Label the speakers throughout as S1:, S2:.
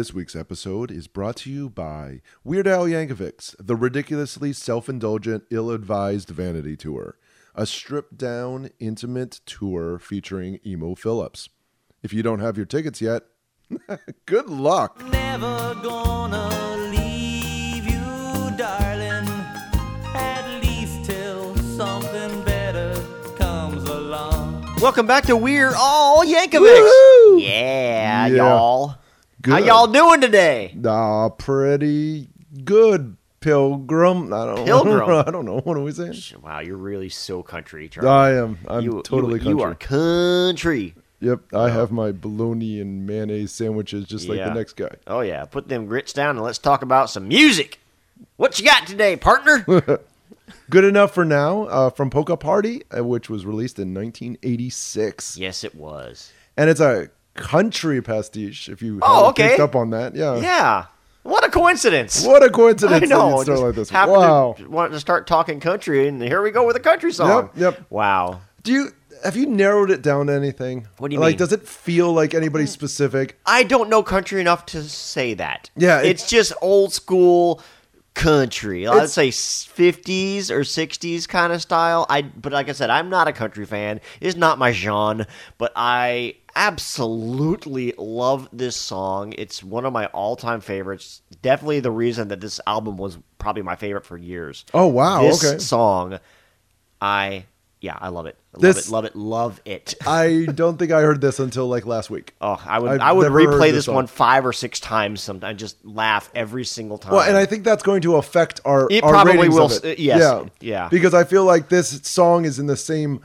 S1: This week's episode is brought to you by Weird Al Yankovic's The Ridiculously Self-Indulgent, Ill-Advised Vanity Tour, a stripped-down, intimate tour featuring Emo Phillips. If you don't have your tickets yet, good luck.
S2: Never gonna leave you, darling, at least till something better comes along.
S3: Welcome back to We're All Yankovics.
S1: Woo!
S3: Yeah,
S1: Yeah.
S3: y'all.
S1: Good.
S3: How y'all doing today?
S1: Pretty good, Pilgrim.
S3: Pilgrim?
S1: I don't know. What are we saying?
S3: Wow, you're really so country, Charlie.
S1: I am. I'm
S3: You-
S1: totally country.
S3: You are country.
S1: Yep, I have my bologna and mayonnaise sandwiches just like the
S3: Yeah.
S1: next guy.
S3: Oh, yeah. Put them grits down and let's talk about some music. What you got today, partner?
S1: Good Enough for Now from Polka Party, which was released in 1986.
S3: Yes, it was.
S1: And it's a country pastiche, if you
S3: Oh,
S1: haven't
S3: okay.
S1: picked up on that. Yeah.
S3: Yeah. What a coincidence.
S1: What a coincidence
S3: I know.
S1: that you'd start
S3: just
S1: like this.
S3: happened
S1: Wow.
S3: to want to start talking country, and here we go with a country song.
S1: Yep.
S3: Wow.
S1: Have you narrowed it down to anything?
S3: What do you
S1: like,
S3: mean?
S1: does it feel like anybody specific?
S3: I don't know country enough to say that.
S1: Yeah,
S3: it's just old school country. I'd say 50s or 60s kind of style. But like I said, I'm not a country fan. It's not my genre, but I absolutely love this song. It's one of my all-time favorites. Definitely the reason that this album was probably my favorite for years.
S1: Oh, wow.
S3: This
S1: Okay.
S3: song, I love it. Love it.
S1: I don't think I heard this until like last week.
S3: Oh, I
S1: I've
S3: would
S1: never heard
S3: replay
S1: this
S3: this one 5 or 6 times. Sometimes just laugh every single time.
S1: Well, and I think that's going to affect our
S3: It
S1: our
S3: probably
S1: ratings
S3: will.
S1: of it.
S3: Yes. Yeah.
S1: Because I feel like this song is in the same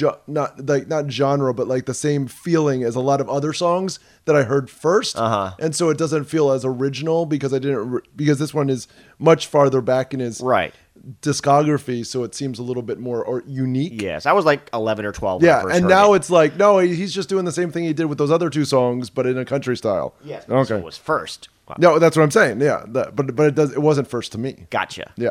S1: not genre, but like the same feeling as a lot of other songs that I heard first. And so it doesn't feel as original because because this one is much farther back in his
S3: Right.
S1: discography, so it seems a little bit more unique.
S3: Yes, I was like 11 or 12. When I
S1: Yeah,
S3: first
S1: and
S3: heard
S1: now
S3: it.
S1: it's like, no, he's just doing the same thing he did with those other 2 songs, but in a country style.
S3: Yes.
S1: Okay.
S3: It was first. Wow.
S1: No, that's what I'm saying. Yeah, but it wasn't first to me.
S3: Gotcha.
S1: Yeah.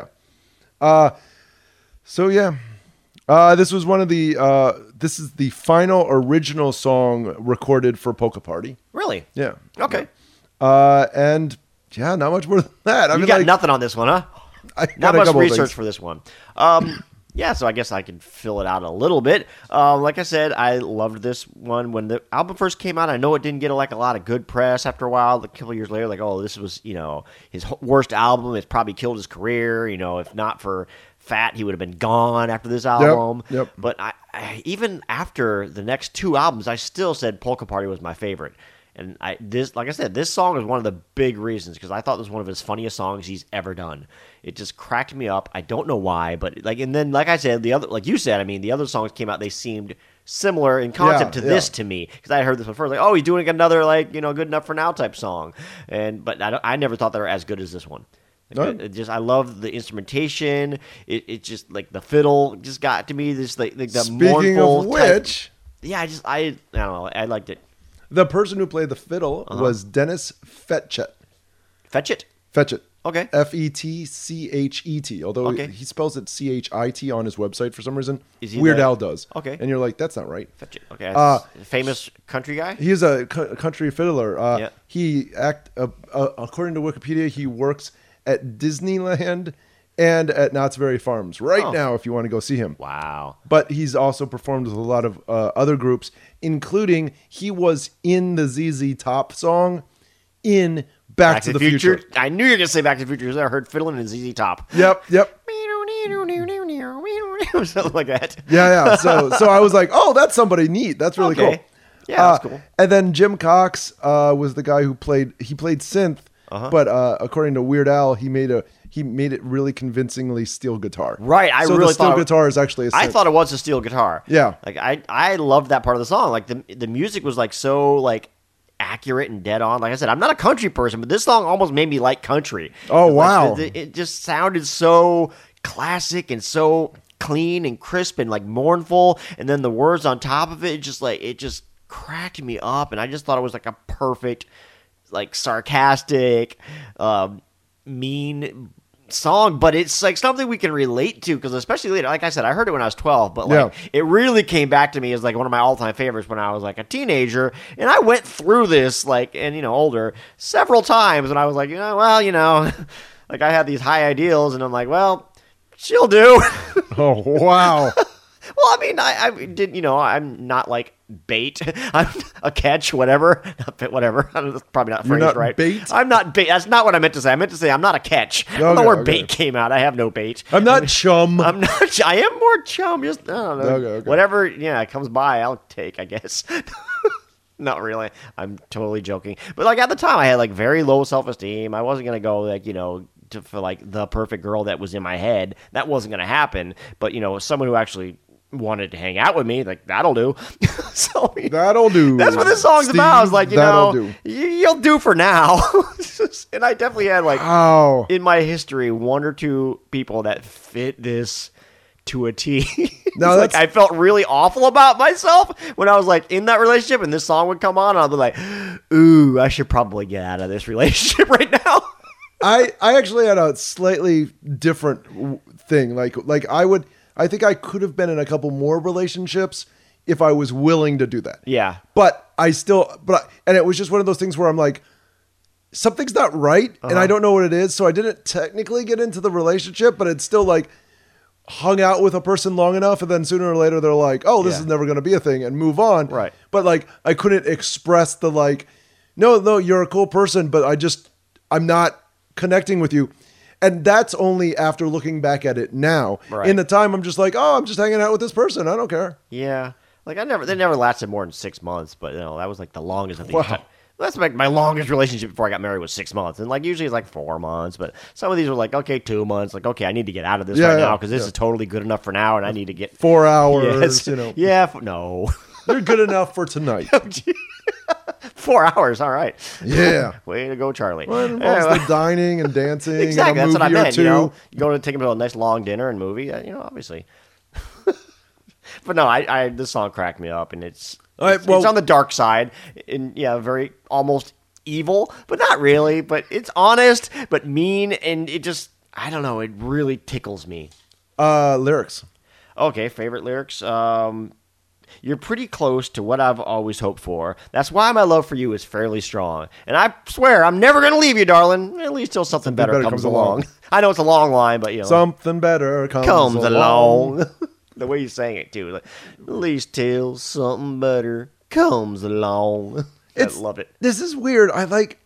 S1: So yeah, this was one of the. This is the final original song recorded for Polka Party.
S3: Really?
S1: Yeah.
S3: Okay.
S1: And yeah, not much more than that. I
S3: You
S1: mean,
S3: got
S1: like,
S3: nothing on this one, huh?
S1: I got
S3: Not
S1: a
S3: much
S1: couple of
S3: research
S1: things.
S3: for this one. Yeah, so I guess I can fill it out a little bit. Like I said, I loved this one when the album first came out. I know it didn't get like a lot of good press after a while. A couple years later, like, oh, this was his worst album. It's probably killed his career. If not for Fat, he would have been gone after this album.
S1: Yep.
S3: But I even after the next 2 albums, I still said Polka Party was my favorite. And like I said, this song is one of the big reasons because I thought this was one of his funniest songs he's ever done. It just cracked me up. I don't know why, but and then like I said, the other songs came out. They seemed similar in concept to this to me because I heard this one first. Like, oh, he's doing another Good Enough for Now type song, but I never thought they were as good as this one.
S1: No.
S3: I love the instrumentation. It just like the fiddle just got to me. This like the
S1: Speaking
S3: mournful
S1: of which,
S3: yeah, I don't know. I liked it.
S1: the person who played the fiddle was Dennis Fetchet.
S3: Fetch
S1: Fetchet.
S3: Okay.
S1: Fetchet. Although
S3: Okay.
S1: he spells it CHIT on his website for some reason.
S3: Is he
S1: Weird
S3: the-
S1: Al does.
S3: Okay.
S1: And you're like, that's not right.
S3: Fetch it. Okay.
S1: Uh,
S3: Famous country guy?
S1: He is a country fiddler.
S3: Yeah.
S1: He according to Wikipedia, he works at Disneyland and at Knott's Berry Farms right now if you want to go see him.
S3: Wow.
S1: But he's also performed with a lot of other groups, including he was in the ZZ Top song in Back to the Future.
S3: I knew you were going to say Back to the Future because I heard fiddling in ZZ Top.
S1: Yep.
S3: Something like that.
S1: Yeah. So I was like, oh, that's somebody neat. That's really
S3: Okay.
S1: cool.
S3: Yeah, that's cool.
S1: And then Jim Cox was the guy who played synth, but according to Weird Al, he made it really convincingly steel guitar.
S3: Right, I
S1: so
S3: really
S1: the steel
S3: thought
S1: guitar is actually a synth.
S3: I thought it was a steel guitar.
S1: Yeah.
S3: Like I loved that part of the song. Like the music was like so like accurate and dead on. Like I said, I'm not a country person, but this song almost made me like country.
S1: Oh,
S3: Like,
S1: wow.
S3: it just sounded so classic and so clean and crisp and like mournful, and then the words on top of it just cracked me up, and I just thought it was like a perfect, like sarcastic, mean song, but it's like something we can relate to because especially later, like I said, I heard it when I was 12, but like it really came back to me as like one of my all-time favorites when I was like a teenager, and I went through this like and older several times, and I was like, like I had these high ideals, and I'm like, well, she'll do.
S1: Oh wow.
S3: Well, I mean, I did, I'm not like bait. I'm a catch, whatever. Whatever. That's probably not phrased right.
S1: Bait?
S3: I'm not bait. That's not what I meant to say. I meant to say I'm not a catch. I don't know where bait came out. I have no bait.
S1: I'm not chum.
S3: I'm not. I am more chum. Just, I don't know.
S1: Okay.
S3: Whatever, comes by, I'll take, I guess. Not really. I'm totally joking. But like at the time, I had like very low self-esteem. I wasn't going to go like, for like the perfect girl that was in my head. That wasn't going to happen. But, someone who actually wanted to hang out with me, like that'll do. So
S1: that'll do.
S3: That's what this song's
S1: Steve,
S3: about. It's like,
S1: do.
S3: You'll do for now. And I definitely had like in my history 1 or 2 people that fit this to a T.
S1: No,
S3: like I felt really awful about myself when I was like in that relationship and this song would come on and I'll be like, ooh, I should probably get out of this relationship right now.
S1: I actually had a slightly different thing. I think I could have been in a couple more relationships if I was willing to do that.
S3: Yeah.
S1: But and it was just one of those things where I'm like, something's not right and I don't know what it is. So I didn't technically get into the relationship, but it's still like hung out with a person long enough. And then sooner or later they're like, oh, this is never going to be a thing and move on.
S3: Right.
S1: But like, I couldn't express the like, no, you're a cool person, but I'm not connecting with you. And that's only after looking back at it now.
S3: Right.
S1: In the time, I'm just like, oh, I'm just hanging out with this person. I don't care.
S3: Yeah. Like they never lasted more than 6 months, but that was like the longest of these.
S1: Wow.
S3: That's like my longest relationship before I got married was 6 months. And like usually it's like 4 months, but some of these were like, okay, 2 months. Like, okay, I need to get out of this now because this is totally good enough for now and I need to get
S1: 4 hours,
S3: Yeah, no.
S1: You're good enough for tonight.
S3: 4 hours, all right.
S1: Yeah.
S3: Way to go, Charlie.
S1: Well, it involves the dining and dancing.
S3: Exactly,
S1: and a
S3: that's what I
S1: movie
S3: meant.
S1: or two.
S3: You go to take them to a nice long dinner and movie, obviously. But no, I this song cracked me up, and it's on the dark side, and very almost evil, but not really. But it's honest, but mean, and it just I don't know. It really tickles me.
S1: Lyrics.
S3: Okay, favorite lyrics. You're pretty close to what I've always hoped for. That's why my love for you is fairly strong. And I swear, I'm never going to leave you, darling. At least till something better comes along. I know it's a long line, but
S1: Something better comes
S3: along. The way you sang it, too. Like, at least till something better comes along. I love it.
S1: This is weird. I like...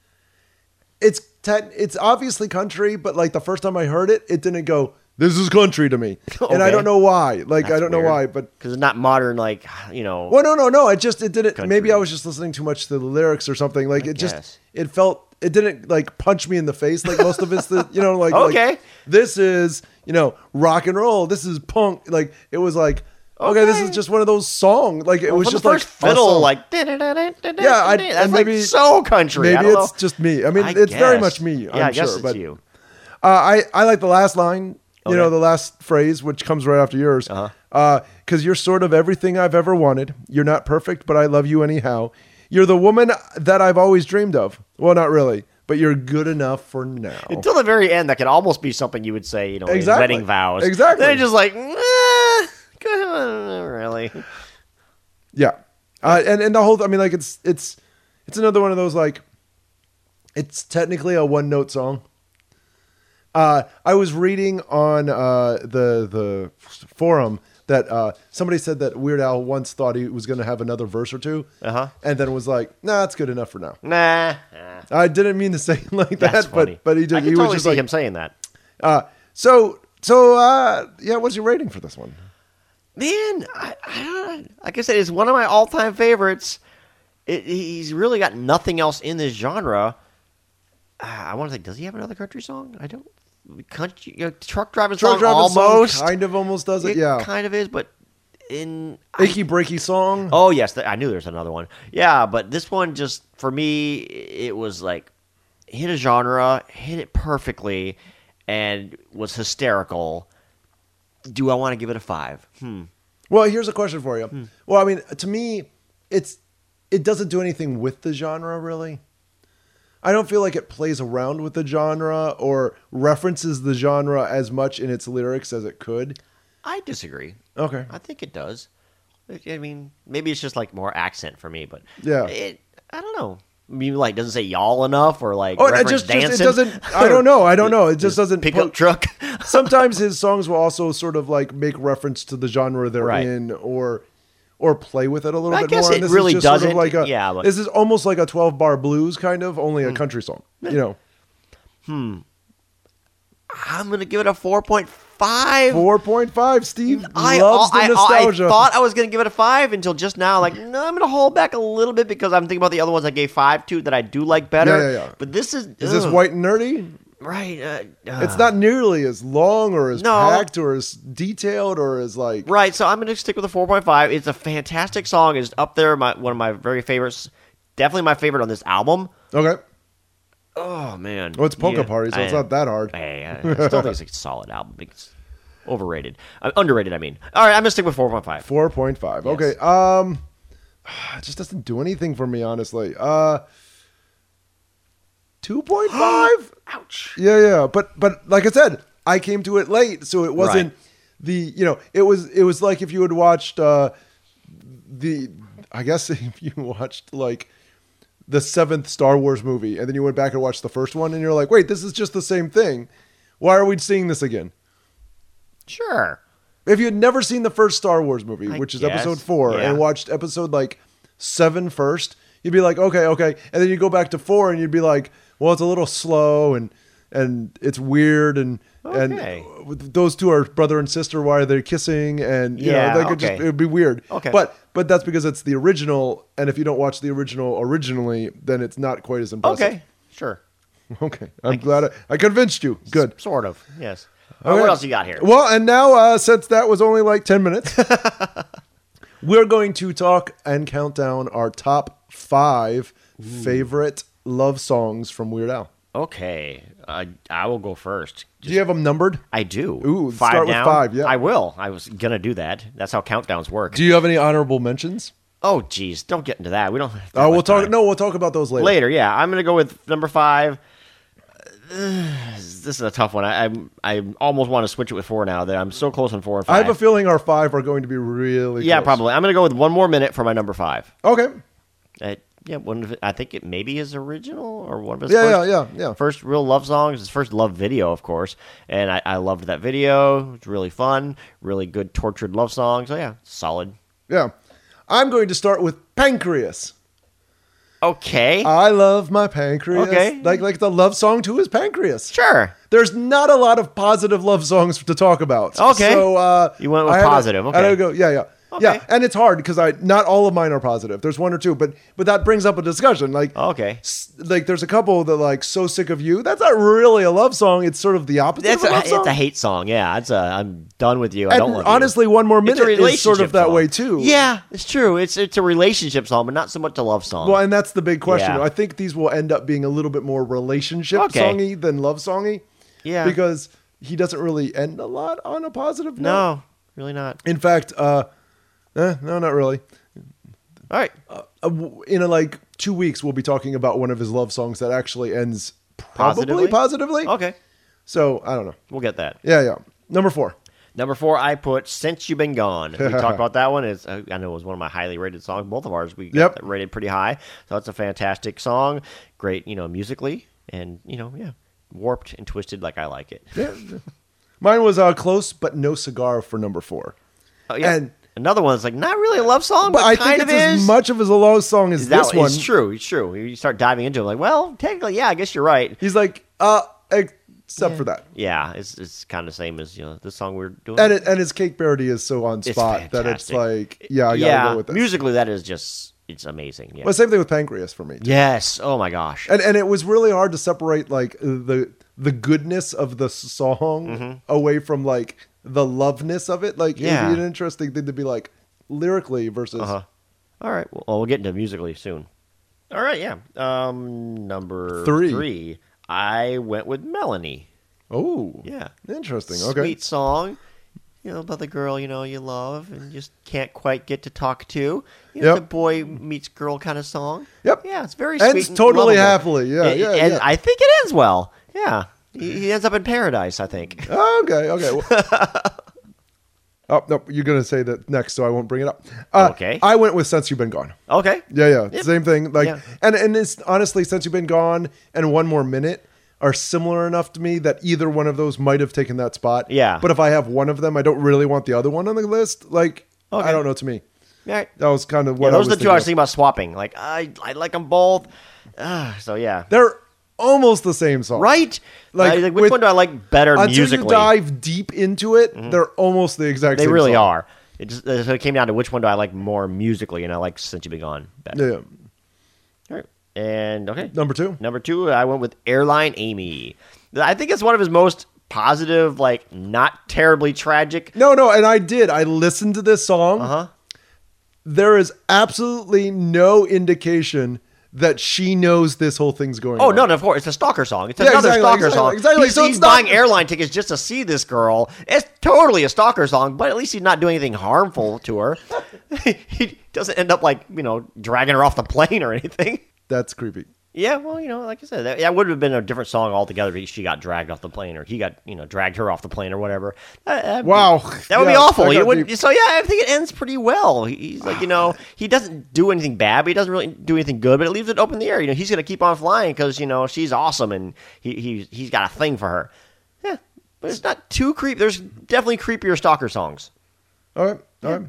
S1: It's obviously country, but like the first time I heard it, it didn't go... This is country to me. Okay. And I don't know why. Like, I don't know why, but...
S3: Because it's not modern, like,
S1: Well, no. It didn't... Country. Maybe I was just listening too much to the lyrics or something. Like, it felt... It didn't, like, punch me in the face like most of it's, like...
S3: Okay.
S1: Like, this is, rock and roll. This is punk. Like, it was like... Okay, this is just one of those songs. Like, it was just
S3: the first
S1: like...
S3: fiddle, like... Yeah,
S1: and maybe...
S3: Like so country.
S1: Maybe it's just me. I mean, it's very much me, I'm sure.
S3: It's
S1: but
S3: you.
S1: I like the last line... Okay. The last phrase, which comes right after yours. Because you're sort of everything I've ever wanted. You're not perfect, but I love you anyhow. You're the woman that I've always dreamed of. Well, not really, but you're good enough for now.
S3: Until the very end, that could almost be something you would say, in wedding vows.
S1: Exactly.
S3: Then it's just like, really?
S1: Yeah. And the whole, I mean, like, it's another one of those, like, it's technically a one-note song. I was reading on the forum that somebody said that Weird Al once thought he was going to have another verse or two, and then was like, "Nah, it's good enough for now."
S3: Nah.
S1: I didn't mean to say it like
S3: That's
S1: that,
S3: funny.
S1: but he did.
S3: I can
S1: he
S3: totally
S1: was just
S3: see
S1: like
S3: him saying that.
S1: So what's your rating for this one?
S3: Man, I don't know. Like I said, it's one of my all-time favorites. He's really got nothing else in this genre. I want to think, does he have another country song? I don't. Country truck driving song almost
S1: song kind of almost does it. Yeah,
S3: kind of is, but
S1: achy breaky song.
S3: Oh yes, I knew there's another one. Yeah, but this one just for me, it was like hit a genre, hit it perfectly, and was hysterical. Do I want to give it a 5?
S1: Well, here's a question for you. Well, I mean, to me, it doesn't do anything with the genre really. I don't feel like it plays around with the genre or references the genre as much in its lyrics as it could.
S3: I disagree.
S1: Okay.
S3: I think it does. I mean, maybe it's just like more accent for me, but
S1: Yeah.
S3: I don't know. I mean, like, doesn't say y'all enough or like
S1: Oh, it
S3: reference
S1: just
S3: dancing.
S1: it doesn't. I don't know. It just doesn't.
S3: Pickup truck.
S1: Sometimes his songs will also sort of like make reference to the genre they're
S3: Right.
S1: in, or play with it a little
S3: I
S1: bit
S3: guess
S1: more.
S3: it
S1: And this
S3: really
S1: is just sort of
S3: doesn't.
S1: like
S3: Yeah, but-
S1: this is almost like a 12-bar blues kind of, only a country song. You know,
S3: I'm gonna give it a 4.5.
S1: 4.5. Steve
S3: I
S1: loves the nostalgia.
S3: I thought I was going to give it a 5 until just now. Like, no, I'm going to hold back a little bit because I'm thinking about the other ones I gave 5 to that I do like better.
S1: Yeah.
S3: But this is
S1: Is this white and nerdy?
S3: right?
S1: It's not nearly as long or as
S3: No.
S1: packed or as detailed or as like.
S3: Right. So I'm going to stick with the 4.5. It's a fantastic song. It's up there. One of my very favorites. Definitely my favorite on this album.
S1: Okay.
S3: Oh man.
S1: Well, it's Polka
S3: Yeah,
S1: Party, so it's not that hard.
S3: I still think it's a solid album. It's overrated. Underrated. I mean. All right. I'm going to stick with 4.5.
S1: 4.5.
S3: Yes.
S1: Okay. It just doesn't do anything for me, honestly. 2.5.
S3: Ouch.
S1: Yeah. But like I said, I came to it late, so it wasn't it was like if you had watched I guess if you watched like the 7th Star Wars movie and then you went back and watched the first one and you're like, wait, this is just the same thing. Why are we seeing this again?
S3: Sure.
S1: If you had never seen the first Star Wars movie,
S3: I
S1: which is
S3: guess,
S1: episode 4,
S3: yeah.
S1: and watched episode like 7 first, you'd be like, okay. And then you go back to 4 and you'd be like, well, it's a little slow and it's weird and
S3: Okay.
S1: those two are brother and sister. Why are they kissing? And you
S3: Yeah,
S1: know, like
S3: okay.
S1: it would be weird.
S3: Okay.
S1: But that's because it's the original. And if you don't watch the original originally, then it's not quite as impressive.
S3: Okay. Sure.
S1: Okay. I'm glad I convinced you. Good.
S3: Sort of. Yes.
S1: Okay.
S3: What else you got here?
S1: Well, and now since that was only like 10 minutes, we're going to talk and count down our top 5 favorite love songs from Weird Al.
S3: Okay. I will go first.
S1: Do you have them numbered?
S3: I do.
S1: Ooh,
S3: 5
S1: start with
S3: down?
S1: 5, yeah.
S3: I will. I was going to do that. That's how countdowns work.
S1: Do you have any honorable mentions?
S3: Oh, geez. Don't get into that. We don't have that
S1: We'll
S3: much
S1: talk.
S3: time.
S1: No, we'll talk about those later.
S3: Later, yeah. I'm going to go with number 5. This is a tough one. I almost want to switch it with 4 now. That I'm so close on 4 and 5.
S1: I have a feeling our 5 are going to be really
S3: Yeah,
S1: close.
S3: probably. I'm going to go with 1 more minute for my number 5.
S1: Okay.
S3: Yeah, one of it, I think it maybe is original or one of his
S1: Yeah.
S3: first real love songs. His first love video, of course, and I loved that video. It's really fun, really good tortured love song. So yeah, solid.
S1: Yeah. I'm going to start with Pancreas.
S3: Okay,
S1: I love my pancreas.
S3: Okay.
S1: Like the love song to his pancreas.
S3: sure.
S1: There's not a lot of positive love songs to talk about.
S3: Okay.
S1: So
S3: You went with
S1: I had to-
S3: positive,
S1: I had
S3: okay.
S1: to go, yeah.
S3: Okay.
S1: Yeah, and it's hard because not all of mine are positive. There's 1 or 2, but that brings up a discussion. Like,
S3: Okay.
S1: like there's a couple that like "So Sick of You." That's not really a love song. It's sort of the opposite of a love song.
S3: It's a hate song. Yeah, I'm done with you. I
S1: and
S3: don't love
S1: honestly,
S3: you.
S1: "One More
S3: It's a
S1: Minute" is sort of
S3: relationship
S1: that
S3: song.
S1: way too.
S3: Yeah, it's true. It's a relationship song, but not so much a love song.
S1: Well, and that's the big question.
S3: Yeah.
S1: I think these will end up being a little bit more relationship
S3: Okay.
S1: songy than love songy.
S3: Yeah.
S1: Because he doesn't really end a lot on a positive note.
S3: no, really not.
S1: In fact, no, not really.
S3: All right,
S1: In like 2 weeks, we'll be talking about one of his love songs that actually ends probably positively.
S3: Okay,
S1: So I don't know.
S3: we'll get that.
S1: Yeah. Number 4.
S3: Number 4, I put "Since You've Been Gone." We talked about that one. I know it was one of my highly rated songs. Both of ours we got
S1: Yep.
S3: that rated pretty high. So it's a fantastic song. Great, musically, and warped and twisted like I like it.
S1: Yeah. Mine was Close But No Cigar for number 4.
S3: Oh, yeah.
S1: And-
S3: Another one that's like not really a love song, but
S1: I
S3: kind
S1: think
S3: of
S1: it's
S3: is.
S1: as much of as a love song as
S3: That
S1: this one.
S3: It's true. It's true. You start diving into it, like, well, technically, yeah, I guess you're right.
S1: He's like, except for that.
S3: Yeah, it's kind of the same as this song we're doing.
S1: And his cake parody is so on
S3: It's
S1: spot that it's
S3: fantastic.
S1: like, yeah, I gotta go with this.
S3: musically, that is just it's amazing. Yeah.
S1: Well, same thing with Pancreas for me.
S3: Yes. Oh my gosh.
S1: And it was really hard to separate like the goodness of the song away from like the loveness of it. Like
S3: Yeah.
S1: it'd be an interesting thing to be like lyrically versus
S3: All right. Well, we'll get into musically soon. All right. Yeah. Number 3. I went with Melanie.
S1: oh
S3: Yeah.
S1: interesting. Okay.
S3: Sweet song. about the girl you love and just can't quite get to talk to.
S1: Yep.
S3: It's a boy meets girl kind of song.
S1: Yep.
S3: Yeah, it's very
S1: Ends
S3: sweet. And
S1: totally
S3: lovable.
S1: happily. Yeah,
S3: And
S1: yeah.
S3: I think it ends well. Yeah, he ends up in paradise. I think.
S1: Okay. Oh, no, you're going to say that next, so I won't bring it up.
S3: Okay.
S1: I went with Since You've Been Gone.
S3: Okay.
S1: Yeah.
S3: Yep.
S1: Same thing. Like,
S3: Yeah.
S1: and it's honestly, Since You've Been Gone and One More Minute are similar enough to me that either one of those might have taken that spot.
S3: Yeah.
S1: But if I have one of them, I don't really want the other one on the list. Like,
S3: Okay.
S1: I don't know, to me.
S3: All right.
S1: That was kind of what
S3: Yeah, those
S1: I
S3: are the two I was
S1: thinking
S3: thinking about swapping. Like I like them both. So yeah.
S1: of. They're almost the same song.
S3: Right?
S1: Like,
S3: which
S1: with-
S3: one do I like better
S1: Until
S3: musically?
S1: you dive deep into it, they're almost the exact
S3: They
S1: same
S3: really
S1: song.
S3: are. So it came down to which one do I like more musically, and I like Since You've Been Gone better.
S1: Yeah.
S3: All right. And okay.
S1: Number 2.
S3: Number 2, I went with Airline Amy. I think it's one of his most positive, like not terribly tragic.
S1: No, and I did. I listened to this song.
S3: Uh-huh.
S1: There is absolutely no indication that she knows this whole thing's going
S3: Oh
S1: on.
S3: no, of course, it's a stalker song. It's
S1: Yeah,
S3: another
S1: exactly,
S3: stalker
S1: exactly,
S3: song.
S1: exactly.
S3: He's,
S1: So
S3: he's
S1: it's not-
S3: buying airline tickets just to see this girl. It's totally a stalker song, but at least he's not doing anything harmful to her. He doesn't end up like dragging her off the plane or anything.
S1: That's creepy.
S3: Yeah, well, like I said, that would have been a different song altogether if she got dragged off the plane or he got, dragged her off the plane or whatever.
S1: Wow.
S3: That would be
S1: Yeah,
S3: awful.
S1: that
S3: You
S1: got
S3: wouldn't-
S1: deep.
S3: so, yeah, I think it ends pretty well. He's like, he doesn't do anything bad, but he doesn't really do anything good, but it leaves it up in the air. He's going to keep on flying because, she's awesome and he's got a thing for her. Yeah, but it's not too creepy. There's definitely creepier stalker songs.
S1: All right.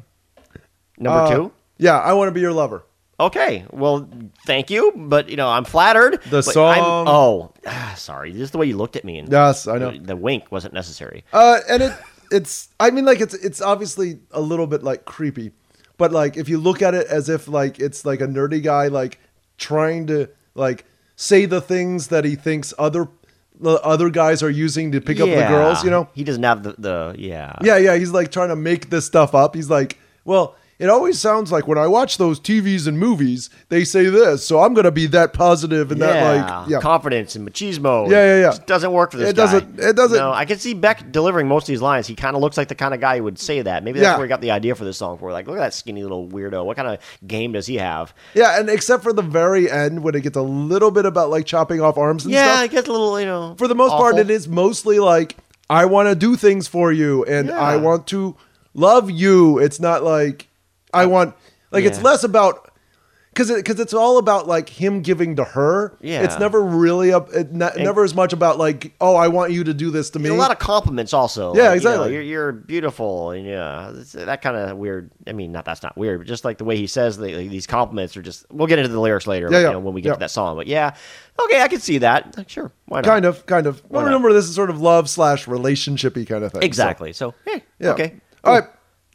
S3: Number 2?
S1: Yeah, I Want to Be Your Lover.
S3: Okay, well, thank you, but I'm flattered.
S1: The
S3: but
S1: song-
S3: sorry, this is the way you looked at me. And
S1: Yes, I know.
S3: the wink wasn't necessary.
S1: And it's I mean, like, it's obviously a little bit like creepy, but like if you look at it as if like it's like a nerdy guy like trying to like say the things that he thinks the other guys are using to pick up the girls,
S3: He doesn't have the yeah.
S1: Yeah, he's like trying to make this stuff up. He's like, well, it always sounds like when I watch those TVs and movies, they say this, so I'm gonna be that positive and that like
S3: confidence and machismo.
S1: Yeah.
S3: Just doesn't work for this
S1: It
S3: guy.
S1: doesn't-
S3: No, I can see Beck delivering most of these lines. He kind of looks like the kind of guy who would say that. Maybe that's
S1: Yeah.
S3: where he got the idea for this song. For like, look at that skinny little weirdo. What kind of game does he have?
S1: Yeah, and except for the very end when it gets a little bit about like chopping off arms and
S3: Yeah,
S1: stuff.
S3: it gets a little,
S1: For the most part,
S3: awful.
S1: it is mostly like I want to do things for you and
S3: Yeah.
S1: I want to love you. It's not like I want like it's
S3: Yeah.
S1: less about because it's all about like him giving to her.
S3: Yeah.
S1: It's never really never as much about like, oh, I want you to do this to me.
S3: A lot of compliments also.
S1: Yeah,
S3: Like,
S1: exactly.
S3: you're beautiful, and it's that kind of weird. I mean, that's not weird, but just like the way he says these compliments are just. We'll get into the lyrics later.
S1: Yeah.
S3: When we get
S1: Yeah.
S3: to that song, but yeah, okay, I can see that. Like, sure, why not?
S1: kind of. Well,
S3: not?
S1: remember, this is sort of love / relationshipy kind of thing.
S3: Exactly. So, hey,
S1: Yeah.
S3: okay.
S1: All right.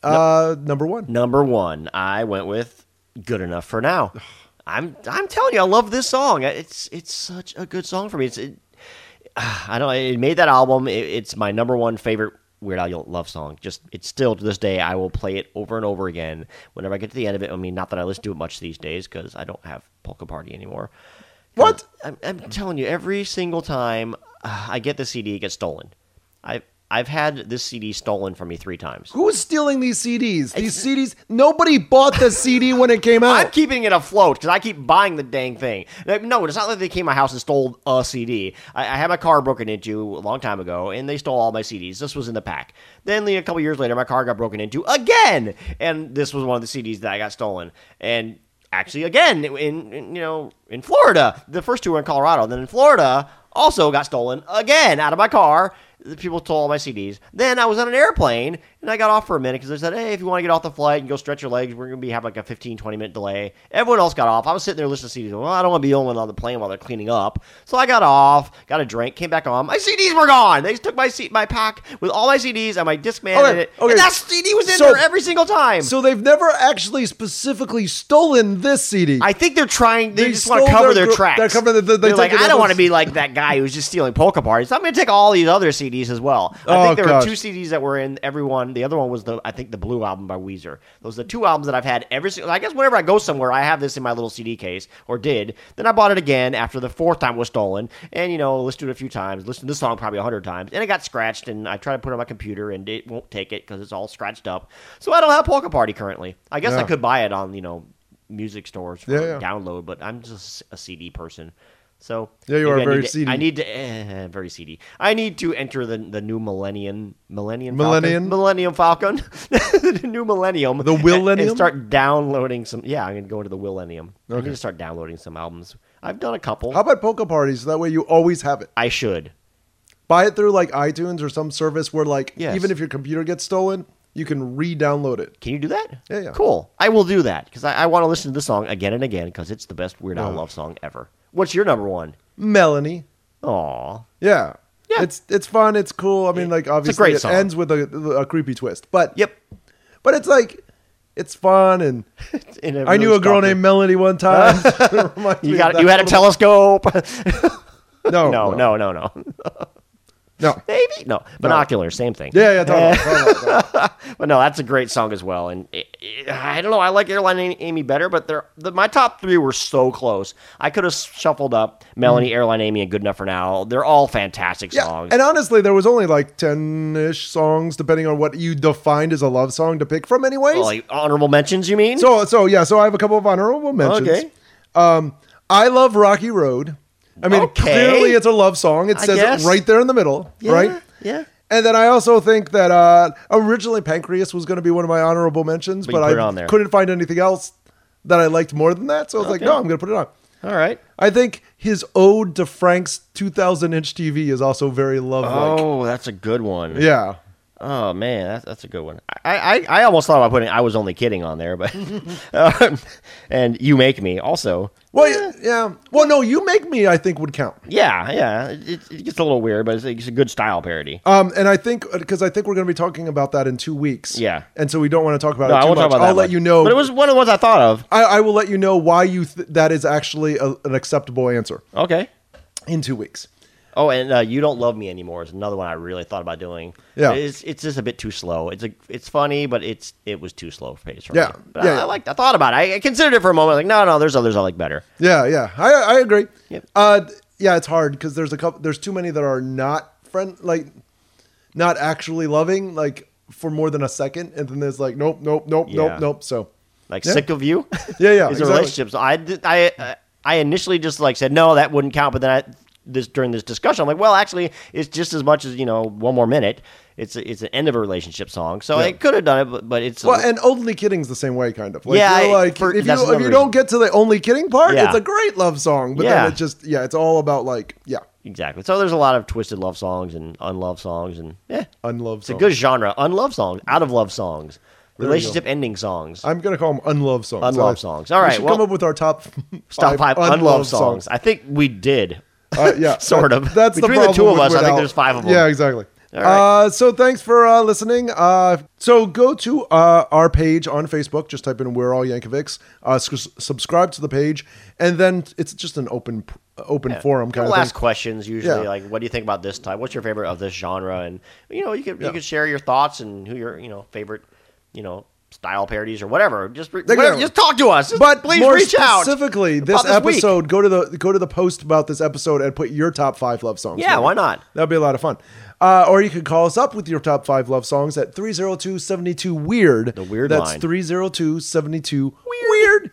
S1: Number 1.
S3: Number 1, I went with "Good Enough for Now." I'm telling you, I love this song. It's such a good song for me. I don't know. It made that album. It's my number 1 favorite Weird Al love song. Just it's still to this day. I will play it over and over again whenever I get to the end of it. I mean, not that I listen to it much these days because I don't have Polka Party anymore.
S1: What?
S3: I'm telling you, every single time I get the CD, it gets stolen. I've had this CD stolen from me 3 times.
S1: Who's stealing these CDs? These CDs, nobody bought the CD when it came out.
S3: I'm keeping it afloat because I keep buying the dang thing. No, it's not like they came to my house and stole a CD. I had my car broken into a long time ago, and they stole all my CDs. This was in the pack. Then a couple years later, my car got broken into again, and this was one of the CDs that I got stolen. And actually, again, in Florida, the first 2 were in Colorado. Then in Florida, also got stolen again out of my car. The people stole all my CDs. Then I was on an airplane, and I got off for a minute because they said, hey, if you want to get off the flight and go stretch your legs, we're going to have like a 15, 20-minute delay. Everyone else got off. I was sitting there listening to CDs. Well, I don't want to be the only one on the plane while they're cleaning up. So I got off, got a drink, came back on. My CDs were gone. They took my pack with all my CDs and my Discman in it.
S1: Okay.
S3: And that CD was in
S1: So-
S3: there every single time.
S1: So they've never actually specifically stolen this CD.
S3: I think they're trying. They
S1: They
S3: just want to
S1: stole
S3: cover
S1: their
S3: their
S1: gr-
S3: tracks.
S1: they're covering the- they
S3: They're like,
S1: take it
S3: I
S1: up
S3: don't
S1: as-
S3: want to be like that guy who's just stealing polka parties. I'm going to take all these other CDs CDs as well. I
S1: Oh,
S3: think there
S1: gosh.
S3: were 2 CDs that were in every one. The other one was I think the Blue album by Weezer. Those are the 2 albums that I've had every single. I guess whenever I go somewhere, I have this in my little CD case, or did. Then I bought it again after the 4th time it was stolen, and listened to it a few times. Listened to this song probably 100 times, and it got scratched. And I tried to put it on my computer, and it won't take it because it's all scratched up. So I don't have Polka Party currently. I guess I
S1: Yeah.
S3: could buy it on music stores for
S1: Yeah.
S3: download, but I'm just a CD person. So
S1: Yeah, you
S3: maybe
S1: are
S3: I
S1: very
S3: need to-
S1: CD.
S3: I need to very CD. I need to enter the new Millennium
S1: Millennium?
S3: Falcon, the new Millennium,
S1: The Willennium?
S3: and start downloading some. Yeah, I'm gonna go into the Willennium. I
S1: Okay.
S3: need to start downloading some albums. I've done a couple.
S1: How about Polka Parties? That way you always have it.
S3: I should.
S1: Buy it through like iTunes or some service where like
S3: Yes.
S1: even if your computer gets stolen, you can re-download it.
S3: Can you do that?
S1: Yeah, yeah.
S3: Cool. I will do that because I want to listen to this song again and again because it's the best Weird Al love song ever. What's your number one?
S1: Melanie.
S3: Aw.
S1: Yeah.
S3: Yeah.
S1: It's fun. It's cool. I mean, like obviously
S3: great
S1: it
S3: song.
S1: ends with a creepy twist, but
S3: Yep.
S1: but it's like it's fun. And
S3: In
S1: I knew a girl
S3: stalker.
S1: named Melanie one time. Reminds me
S3: You
S1: of
S3: got
S1: that
S3: you had a
S1: little-
S3: telescope.
S1: No,
S3: no.
S1: no.
S3: Maybe no binoculars, same thing.
S1: Yeah, totally.
S3: But no, that's a great song as well. And I don't know, I like Airline Amy better, but my top 3 were so close. I could have shuffled up Melanie, Airline Amy, and Good Enough for Now. They're all fantastic
S1: Yeah,
S3: songs.
S1: and honestly, there was only like 10-ish songs, depending on what you defined as a love song to pick from, anyways.
S3: Oh, like honorable mentions, you mean?
S1: So I have a couple of honorable mentions.
S3: Okay.
S1: I love Rocky Road. I mean,
S3: Okay.
S1: clearly it's a love song. It
S3: I
S1: says
S3: guess.
S1: it right there in the middle,
S3: Yeah,
S1: right?
S3: Yeah.
S1: And then I also think that originally Pancreas was going to be one of my honorable mentions,
S3: But
S1: but
S3: you put it
S1: I
S3: on there.
S1: couldn't find anything else that I liked more than that. So I was like,
S3: Okay.
S1: no, I'm going to put it on.
S3: All right.
S1: I think his ode to Frank's 2000-inch TV is also very love-like.
S3: Oh, that's a good one.
S1: Yeah.
S3: Oh man, that's a good one. I almost thought about putting "I Was Only Kidding" on there, but and "You Make Me" also.
S1: Well, yeah. Well, no, You Make Me, I think, would count.
S3: Yeah. It gets a little weird, but it's a good style parody.
S1: And I think, because I think we're going to be talking about that in 2 weeks.
S3: Yeah.
S1: And so we don't want to talk about
S3: No,
S1: it
S3: I
S1: too
S3: won't
S1: much.
S3: talk about that
S1: I'll let
S3: much.
S1: you know.
S3: But it was one of the ones I thought of.
S1: I will let you know why that is actually an acceptable answer
S3: Okay.
S1: in 2 weeks.
S3: Oh, and "You Don't Love Me Anymore" is another one I really thought about doing.
S1: Yeah.
S3: It's just a bit too slow. It's funny, but it was too slow paced for
S1: Yeah.
S3: me. But
S1: Yeah.
S3: I thought about it. I considered it for a moment. Like, no, there's others I like better.
S1: Yeah. I agree.
S3: Yep.
S1: Yeah, it's hard because there's too many that are not not actually loving, like for more than a second. And then there's like, nope.
S3: Yeah.
S1: So
S3: Like
S1: Yeah.
S3: "Sick of You."
S1: Yeah,
S3: is a
S1: exactly.
S3: relationship. So I initially just like said no, that wouldn't count. But then during this discussion, I'm like, well, actually, it's just as much as "One More Minute." It's an end of a relationship song, so I could have done it, but it's
S1: Well, and Only Kidding's the same way, kind of. Like,
S3: Yeah,
S1: you're like
S3: that's
S1: if
S3: another
S1: you don't get to the Only Kidding part,
S3: Yeah.
S1: it's a great love song. But
S3: Yeah.
S1: then it just, it's all about like,
S3: exactly. So there's a lot of twisted love songs and unloved songs, and
S1: unloved
S3: it's
S1: songs.
S3: a good genre. Unloved songs, out of love songs,
S1: There we
S3: relationship ending songs.
S1: I'm gonna call them unloved songs.
S3: Unloved songs. All right,
S1: we should
S3: well-
S1: come up with our top
S3: Top five unloved
S1: unloved
S3: songs. I think we did.
S1: Yeah,
S3: Sort of.
S1: That's
S3: Between
S1: the
S3: the two
S1: problem
S3: of us,
S1: with
S3: I think
S1: Al.
S3: there's 5 of them.
S1: Yeah, exactly.
S3: All right.
S1: So thanks for listening. So go to our page on Facebook. Just type in "We're All Yankovics." Subscribe to the page, and then it's just an open forum kind
S3: We'll
S1: of
S3: ask
S1: thing.
S3: questions usually,
S1: Yeah.
S3: like, what do you think about this type? What's your favorite of this genre? And you could share your thoughts and who your favorite style parodies or whatever. Just talk to us.
S1: But
S3: please
S1: more
S3: reach out.
S1: specifically,
S3: about
S1: this
S3: week.
S1: episode, go to the post about this episode and put your top 5 love songs.
S3: Yeah, why not?
S1: That'd be a lot of fun. Or you could call us up with your top 5 love songs at 302-72-WEIRD.
S3: The weird
S1: That's
S3: line.
S1: 302-72-WEIRD.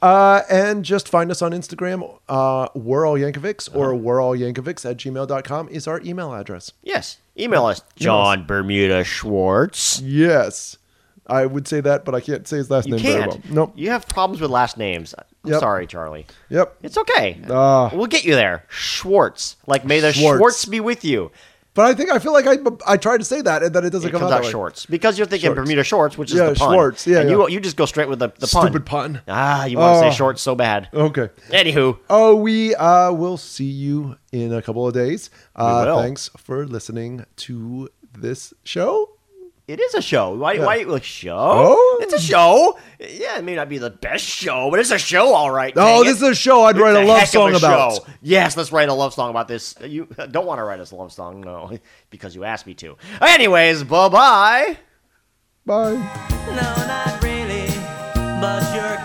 S1: And just find us on Instagram. We're All Yankovics, or We're All Yankovics at gmail.com is our email address.
S3: Yes. Email us, John Bermuda Schwartz.
S1: Yes. I would say that, but I can't say his last
S3: You
S1: name very
S3: can't.
S1: well. Nope.
S3: You have problems with last names. I'm
S1: Yep.
S3: sorry, Charlie.
S1: Yep.
S3: It's okay.
S1: Ah.
S3: We'll get you there. Schwartz. Like, may the
S1: Schwartz.
S3: Schwartz be with you.
S1: But I feel like I tried to say that, and then it doesn't
S3: It
S1: come
S3: comes
S1: out
S3: out
S1: that way.
S3: Schwartz. Because you're thinking
S1: Schwartz.
S3: Bermuda Shorts, which is
S1: Yeah,
S3: the pun.
S1: Schwartz. Yeah,
S3: and
S1: yeah.
S3: You just go straight with the pun.
S1: Stupid pun.
S3: You want to
S1: Oh.
S3: say shorts so bad.
S1: Okay.
S3: Anywho.
S1: Oh, we will see you in a couple of days.
S3: will.
S1: Thanks for listening to this show.
S3: It is a show. Why like show?
S1: Oh?
S3: It's a show. Yeah, it may not be the best show, but it's a show, all right.
S1: Oh,
S3: dang
S1: this
S3: it.
S1: is a show I'd write a love
S3: heck of
S1: song
S3: a
S1: about.
S3: show. Yes, let's write a love song about this. You don't want to write us a love song, no, because you asked me to. Anyways, bye-bye.
S1: Bye.
S2: No, not really, but you're